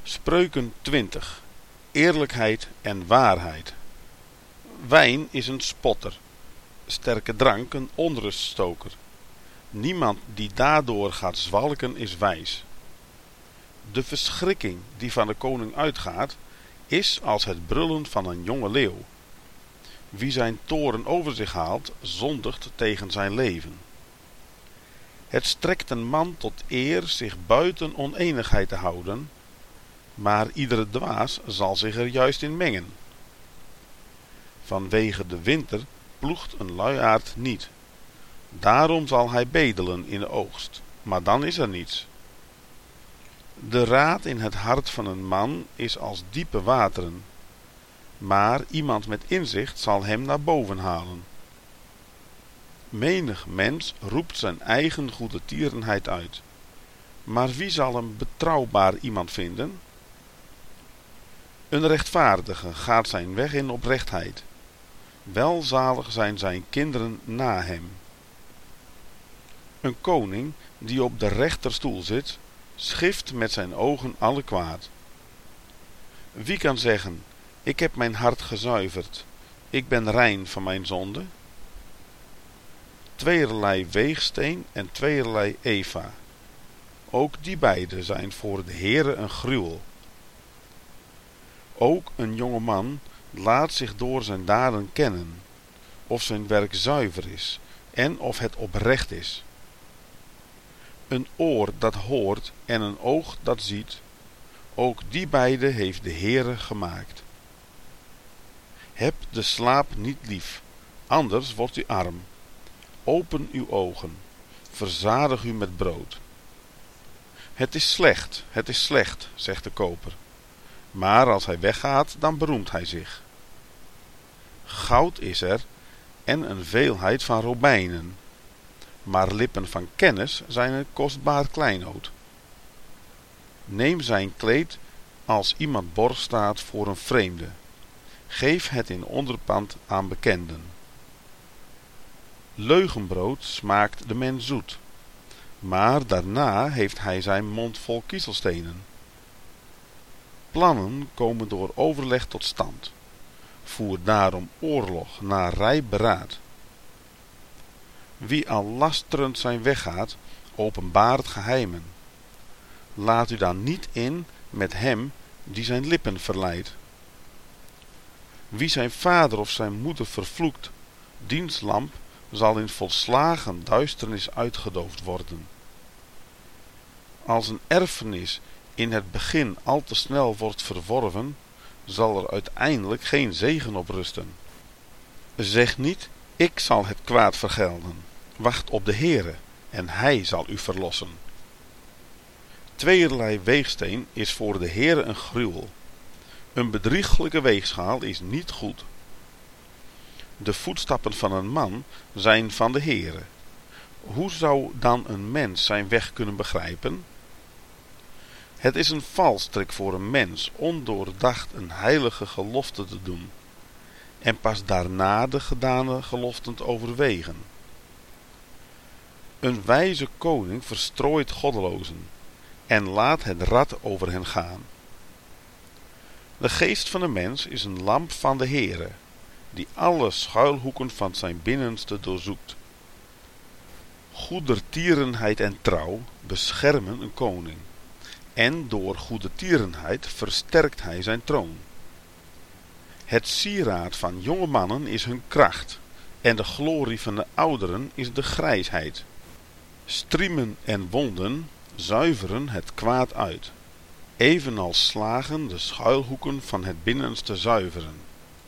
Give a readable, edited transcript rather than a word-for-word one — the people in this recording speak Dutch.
Spreuken 20. Eerlijkheid en waarheid. Wijn is een spotter, sterke drank een onruststoker. Niemand die daardoor gaat zwalken is wijs. De verschrikking die van de koning uitgaat, is als het brullen van een jonge leeuw. Wie zijn toorn over zich haalt, zondigt tegen zijn leven. Het strekt een man tot eer zich buiten oneenigheid te houden, maar iedere dwaas zal zich er juist in mengen. Vanwege de winter ploegt een luiaard niet. Daarom zal hij bedelen in de oogst, maar dan is er niets. De raad in het hart van een man is als diepe wateren, maar iemand met inzicht zal hem naar boven halen. Menig mens roept zijn eigen goedertierenheid uit, maar wie zal een betrouwbaar iemand vinden? Een rechtvaardige gaat zijn weg in oprechtheid. Welzalig zijn zijn kinderen na hem. Een koning die op de rechterstoel zit, schift met zijn ogen alle kwaad. Wie kan zeggen, ik heb mijn hart gezuiverd, ik ben rein van mijn zonde? Tweeërlei weegsteen en tweeërlei eva. Ook die beide zijn voor de Heere een gruwel. Ook een jonge man laat zich door zijn daden kennen, of zijn werk zuiver is en of het oprecht is. Een oor dat hoort en een oog dat ziet, ook die beide heeft de Heere gemaakt. Heb de slaap niet lief, anders wordt u arm. Open uw ogen, verzadig u met brood. Het is slecht, zegt de koper. Maar als hij weggaat, dan beroemt hij zich. Goud is er en een veelheid van robijnen, maar lippen van kennis zijn een kostbaar kleinood. Neem zijn kleed als iemand borg staat voor een vreemde. Geef het in onderpand aan bekenden. Leugenbrood smaakt de mens zoet, maar daarna heeft hij zijn mond vol kiezelstenen. Plannen komen door overleg tot stand. Voer daarom oorlog na rijp beraad. Wie al lasterend zijn weg gaat, openbaart geheimen. Laat u dan niet in met hem die zijn lippen verleidt. Wie zijn vader of zijn moeder vervloekt, diens lamp zal in volslagen duisternis uitgedoofd worden. Als een erfenis in het begin al te snel wordt verworven, zal er uiteindelijk geen zegen op rusten. Zeg niet, ik zal het kwaad vergelden. Wacht op de Heere, en hij zal u verlossen. Tweeërlei weegsteen is voor de Heere een gruwel. Een bedrieglijke weegschaal is niet goed. De voetstappen van een man zijn van de Heere. Hoe zou dan een mens zijn weg kunnen begrijpen? Het is een valstrik voor een mens ondoordacht een heilige gelofte te doen, en pas daarna de gedane geloften te overwegen. Een wijze koning verstrooit goddelozen, en laat het rad over hen gaan. De geest van de mens is een lamp van de Heere, die alle schuilhoeken van zijn binnenste doorzoekt. Goedertierenheid en trouw beschermen een koning, en door goedertierenheid versterkt hij zijn troon. Het sieraad van jonge mannen is hun kracht, en de glorie van de ouderen is de grijsheid. Striemen en wonden zuiveren het kwaad uit, evenals slagen de schuilhoeken van het binnenste zuiveren.